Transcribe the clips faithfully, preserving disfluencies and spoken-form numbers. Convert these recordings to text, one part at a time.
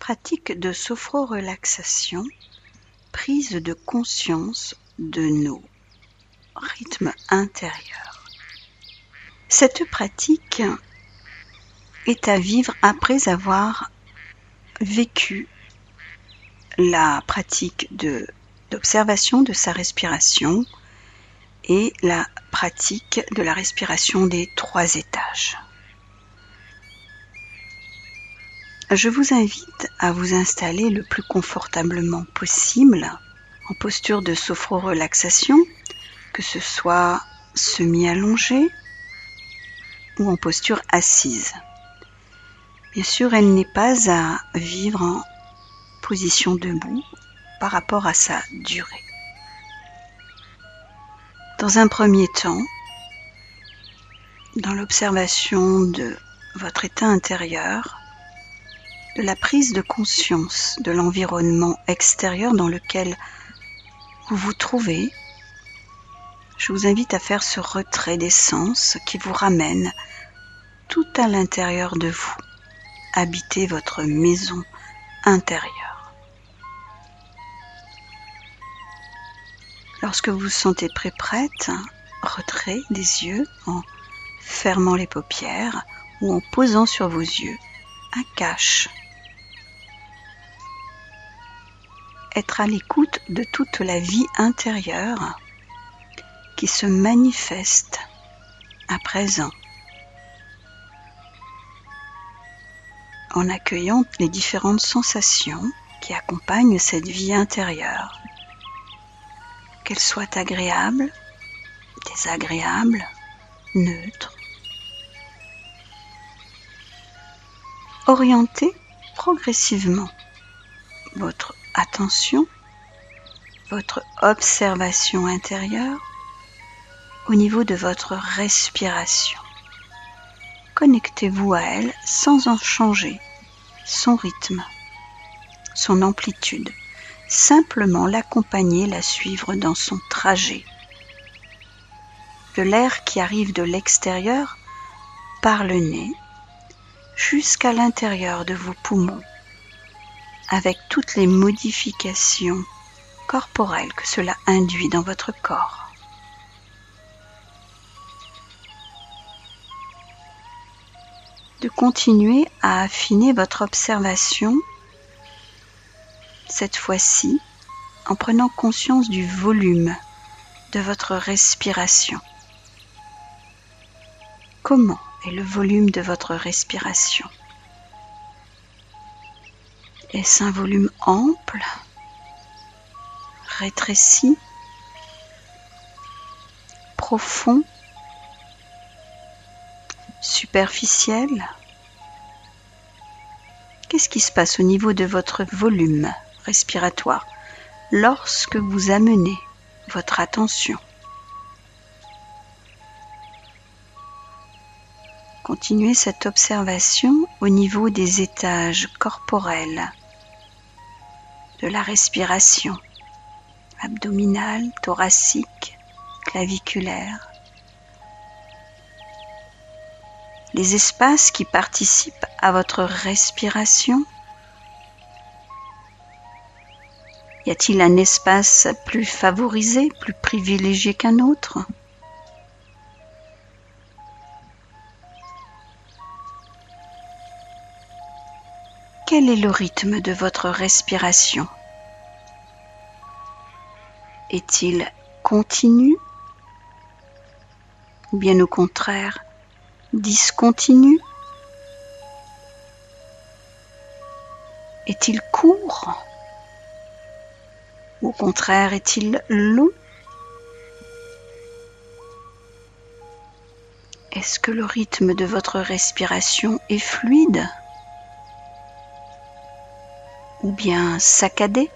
pratique de sophro-relaxation, prise de conscience de nos rythmes intérieurs. Cette pratique est à vivre après avoir vécu la pratique de, d'observation de sa respiration et la pratique de la respiration des trois étages. Je vous invite à vous installer le plus confortablement possible en posture de sophro-relaxation, que ce soit semi-allongé ou en posture assise. Bien sûr, elle n'est pas à vivre en position debout par rapport à sa durée. Dans un premier temps, dans l'observation de votre état intérieur, de la prise de conscience de l'environnement extérieur dans lequel vous vous trouvez, je vous invite à faire ce retrait des sens qui vous ramène tout à l'intérieur de vous. Habitez votre maison intérieure. Lorsque vous vous sentez prêt, prête, retrait des yeux en fermant les paupières ou en posant sur vos yeux un cache. Être à l'écoute de toute la vie intérieure qui se manifeste à présent, en accueillant les différentes sensations qui accompagnent cette vie intérieure, qu'elles soient agréables, désagréables, neutres. Orientez progressivement votre attention, votre observation intérieure au niveau de votre respiration. Connectez-vous à elle sans en changer son rythme, son amplitude. Simplement l'accompagner, la suivre dans son trajet. De l'air qui arrive de l'extérieur par le nez jusqu'à l'intérieur de vos poumons, avec toutes les modifications corporelles que cela induit dans votre corps. De continuer à affiner votre observation, cette fois-ci en prenant conscience du volume de votre respiration. Comment est le volume de votre respiration? Est-ce un volume ample, rétréci, profond, superficiel? Qu'est-ce qui se passe au niveau de votre volume respiratoire lorsque vous amenez votre attention? Continuez cette observation au niveau des étages corporels de la respiration, abdominale, thoracique, claviculaire. Les espaces qui participent à votre respiration. Y a-t-il un espace plus favorisé, plus privilégié qu'un autre ? Quel est le rythme de votre respiration? Est-il continu ou bien au contraire discontinu? Est-il court ou au contraire est-il long? Est-ce que le rythme de votre respiration est fluide ou bien saccadé?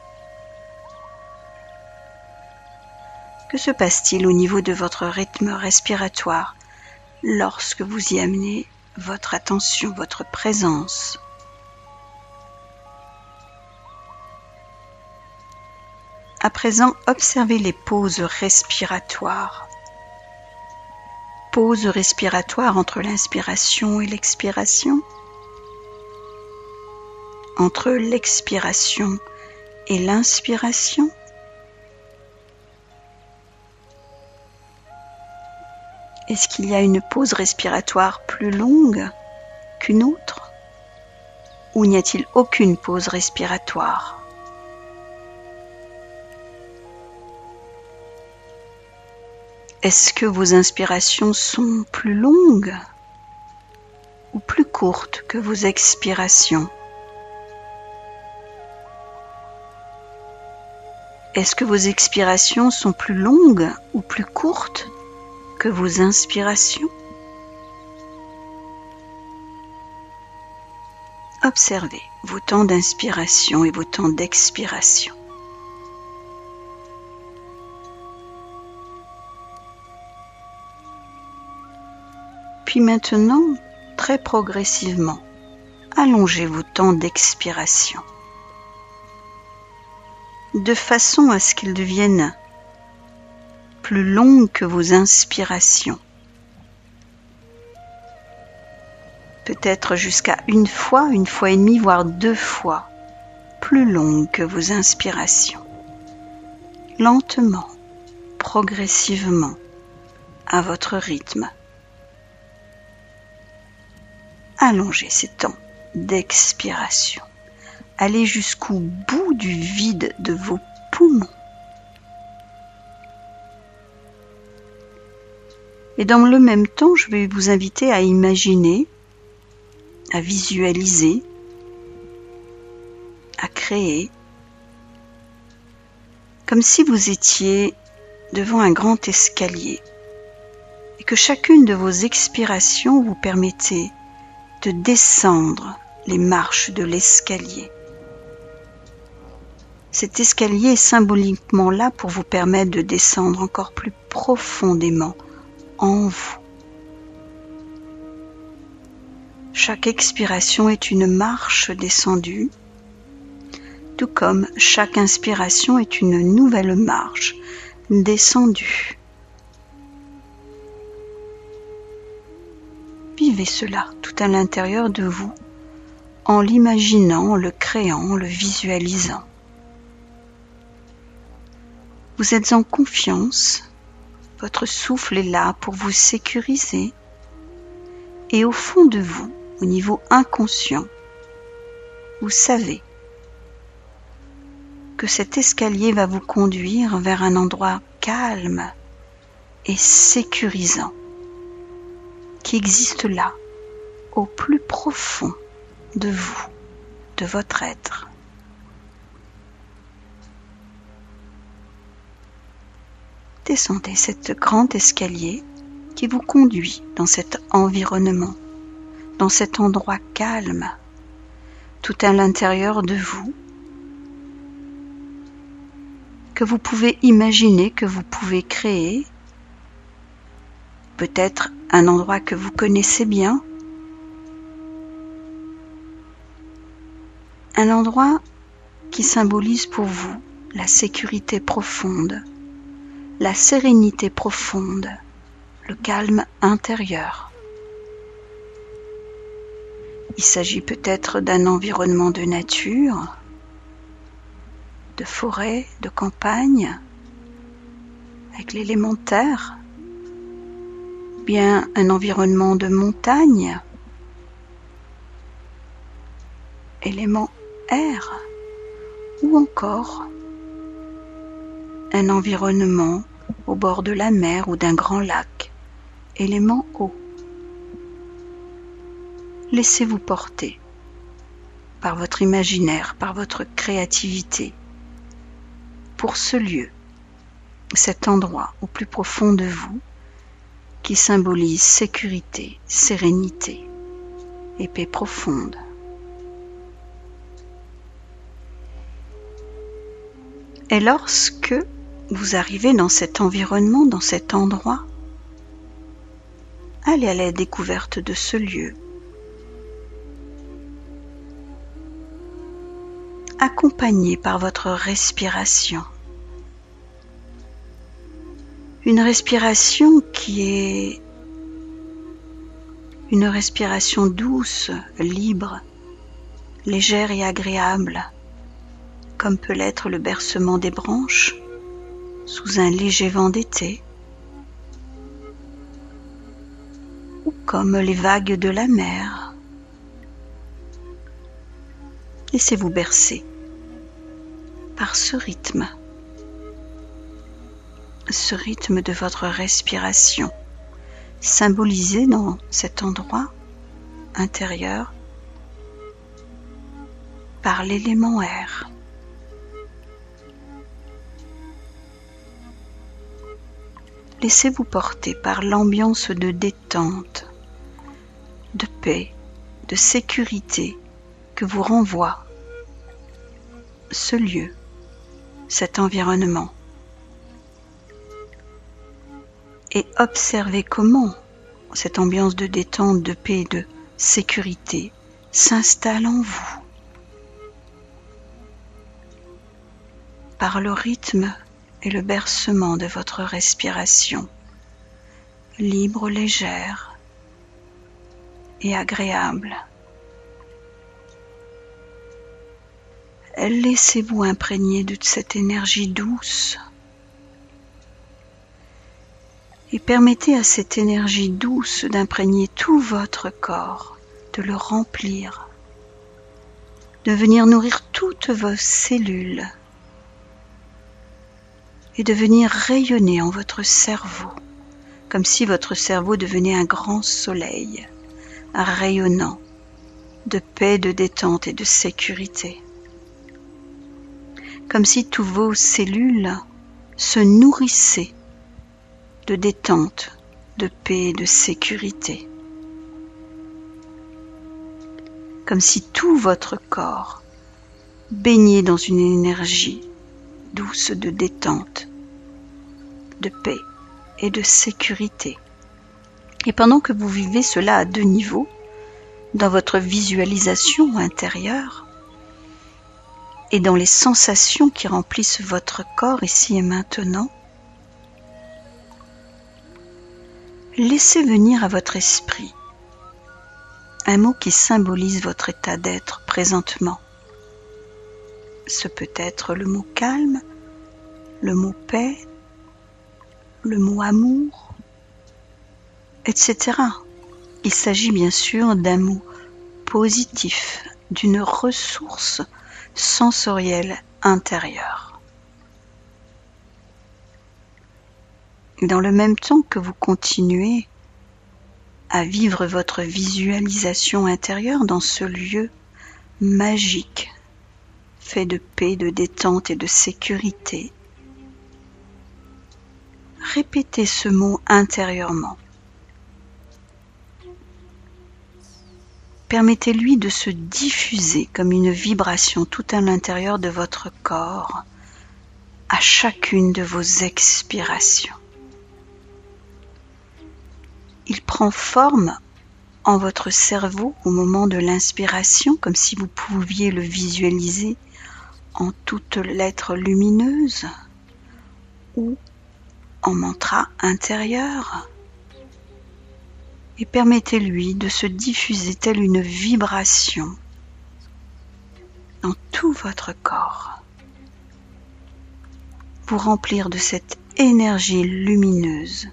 Que se passe-t-il au niveau de votre rythme respiratoire lorsque vous y amenez votre attention, votre présence? À présent, observez les pauses respiratoires. Pause respiratoire entre l'inspiration et l'expiration. entre l'expiration et l'inspiration? Est-ce qu'il y a une pause respiratoire plus longue qu'une autre? Ou n'y a-t-il aucune pause respiratoire? Est-ce que vos inspirations sont plus longues ou plus courtes que vos expirations? Est-ce que vos expirations sont plus longues ou plus courtes que vos inspirations? Observez vos temps d'inspiration et vos temps d'expiration. Puis maintenant, très progressivement, allongez vos temps d'expiration, de façon à ce qu'ils deviennent plus longues que vos inspirations. Peut-être jusqu'à une fois, une fois et demie, voire deux fois plus longues que vos inspirations. Lentement, progressivement, à votre rythme. Allongez ces temps d'expiration. Allez jusqu'au bout du vide de vos poumons. Et dans le même temps, je vais vous inviter à imaginer, à visualiser, à créer, comme si vous étiez devant un grand escalier et que chacune de vos expirations vous permettait de descendre les marches de l'escalier. Cet escalier est symboliquement là pour vous permettre de descendre encore plus profondément en vous. Chaque expiration est une marche descendue, tout comme chaque inspiration est une nouvelle marche descendue. Vivez cela tout à l'intérieur de vous, en l'imaginant, en le créant, en le visualisant. Vous êtes en confiance, votre souffle est là pour vous sécuriser, et au fond de vous, au niveau inconscient, vous savez que cet escalier va vous conduire vers un endroit calme et sécurisant, qui existe là, au plus profond de vous, de votre être. Descendez cet grand escalier qui vous conduit dans cet environnement, dans cet endroit calme, tout à l'intérieur de vous, que vous pouvez imaginer, que vous pouvez créer, peut-être un endroit que vous connaissez bien, un endroit qui symbolise pour vous la sécurité profonde, la sérénité profonde, le calme intérieur. Il s'agit peut-être d'un environnement de nature, de forêt, de campagne, avec l'élément terre, bien un environnement de montagne, élément air, ou encore un environnement au bord de la mer ou d'un grand lac, élément eau. Laissez-vous porter par votre imaginaire, par votre créativité, pour ce lieu, cet endroit au plus profond de vous, qui symbolise sécurité, sérénité et paix profonde. Et lorsque vous arrivez dans cet environnement, dans cet endroit, allez à la découverte de ce lieu. Accompagné par votre respiration. Une respiration qui est une respiration douce, libre, légère et agréable, comme peut l'être le bercement des branches sous un léger vent d'été, ou comme les vagues de la mer. Laissez-vous bercer par ce rythme, ce rythme de votre respiration, symbolisé dans cet endroit intérieur par l'élément air. Laissez-vous porter par l'ambiance de détente, de paix, de sécurité que vous renvoie ce lieu, cet environnement. Et observez comment cette ambiance de détente, de paix et de sécurité s'installe en vous par le rythme et le bercement de votre respiration, libre, légère et agréable. Laissez-vous imprégner de cette énergie douce et permettez à cette énergie douce d'imprégner tout votre corps, de le remplir, de venir nourrir toutes vos cellules et de venir rayonner en votre cerveau, comme si votre cerveau devenait un grand soleil, rayonnant de paix, de détente et de sécurité. Comme si tous vos cellules se nourrissaient de détente, de paix et de sécurité. Comme si tout votre corps baignait dans une énergie douce de détente, de paix et de sécurité. Et pendant que vous vivez cela à deux niveaux, dans votre visualisation intérieure et dans les sensations qui remplissent votre corps ici et maintenant, laissez venir à votre esprit un mot qui symbolise votre état d'être présentement. Ce peut être le mot calme, le mot paix, le mot amour, et cetera. Il s'agit bien sûr d'un mot positif, d'une ressource sensorielle intérieure. Dans le même temps que vous continuez à vivre votre visualisation intérieure dans ce lieu magique, fait de paix, de détente et de sécurité, répétez ce mot intérieurement. Permettez-lui de se diffuser comme une vibration tout à l'intérieur de votre corps à chacune de vos expirations. Il prend forme en votre cerveau au moment de l'inspiration, comme si vous pouviez le visualiser en toute lettre lumineuse ou en mantra intérieur. Et permettez-lui de se diffuser telle une vibration dans tout votre corps, vous remplir de cette énergie lumineuse,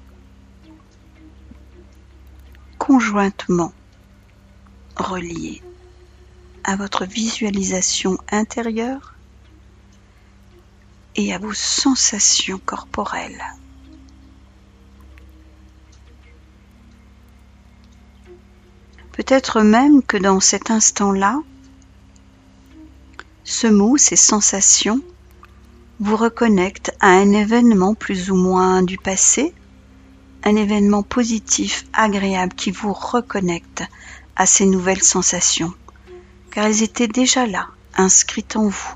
conjointement reliée à votre visualisation intérieure et à vos sensations corporelles. Peut-être même que dans cet instant-là, ce mot, ces sensations, vous reconnectent à un événement plus ou moins du passé, un événement positif, agréable, qui vous reconnecte à ces nouvelles sensations, car elles étaient déjà là, inscrites en vous.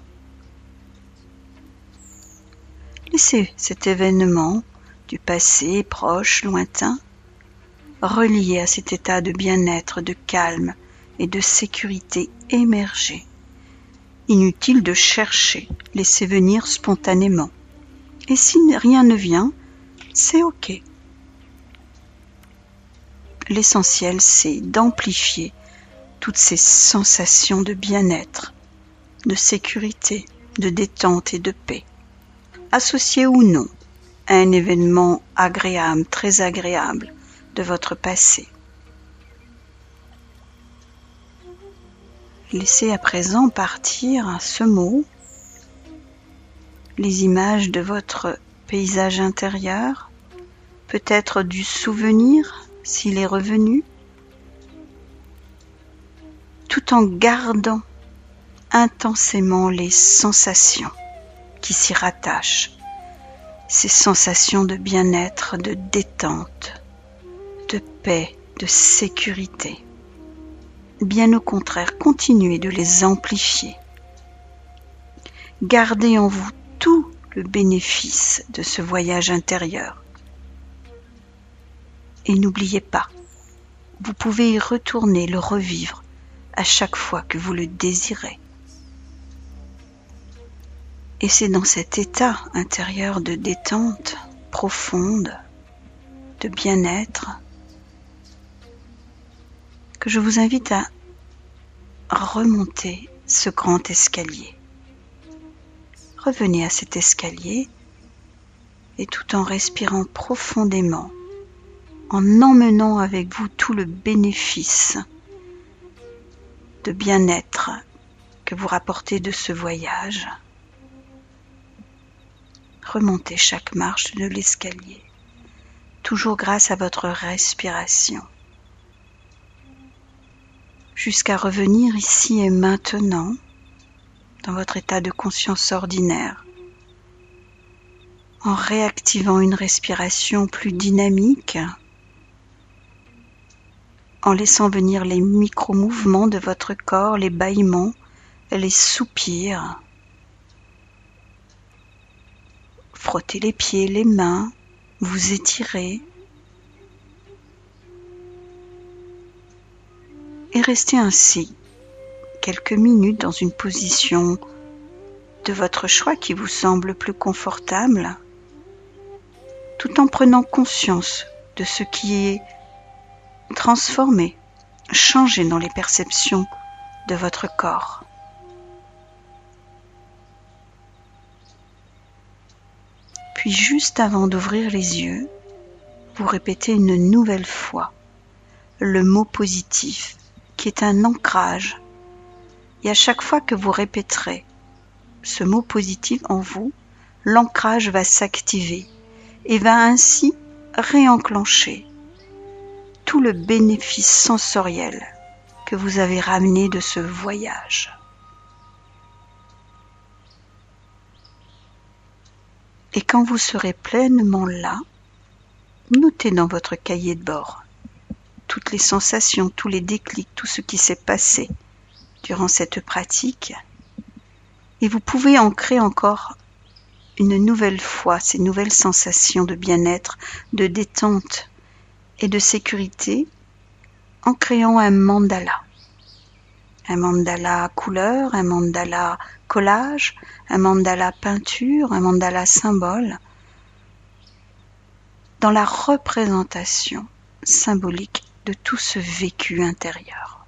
Laissez cet événement du passé, proche, lointain, relié à cet état de bien-être, de calme et de sécurité émerger. Inutile de chercher, laissez venir spontanément. Et si rien ne vient, c'est ok. L'essentiel, c'est d'amplifier toutes ces sensations de bien-être, de sécurité, de détente et de paix, associées ou non à un événement agréable, très agréable de votre passé. Laissez à présent partir ce mot, les images de votre paysage intérieur, peut-être du souvenir s'il est revenu, tout en gardant intensément les sensations qui s'y rattachent, ces sensations de bien-être, de détente, de paix, de sécurité. Bien au contraire, continuez de les amplifier. Gardez en vous tout le bénéfice de ce voyage intérieur. Et n'oubliez pas, vous pouvez y retourner, le revivre à chaque fois que vous le désirez. Et c'est dans cet état intérieur de détente profonde, de bien-être, que je vous invite à remonter ce grand escalier. Revenez à cet escalier et tout en respirant profondément, en emmenant avec vous tout le bénéfice de bien-être que vous rapportez de ce voyage, remontez chaque marche de l'escalier, toujours grâce à votre respiration, jusqu'à revenir ici et maintenant dans votre état de conscience ordinaire, en réactivant une respiration plus dynamique, en laissant venir les micro-mouvements de votre corps, les bâillements, les soupirs. Frottez les pieds, les mains, vous étirez. Et restez ainsi quelques minutes dans une position de votre choix qui vous semble plus confortable, tout en prenant conscience de ce qui est transformé, changé dans les perceptions de votre corps. Puis juste avant d'ouvrir les yeux, vous répétez une nouvelle fois le mot positif qui est un ancrage. Et à chaque fois que vous répéterez ce mot positif en vous, l'ancrage va s'activer et va ainsi réenclencher tout le bénéfice sensoriel que vous avez ramené de ce voyage. Et quand vous serez pleinement là, notez dans votre cahier de bord toutes les sensations, tous les déclics, tout ce qui s'est passé durant cette pratique. Et vous pouvez ancrer encore une nouvelle fois ces nouvelles sensations de bien-être, de détente et de sécurité en créant un mandala. Un mandala couleur, un mandala collage, un mandala peinture, un mandala symbole, dans la représentation symbolique de tout ce vécu intérieur.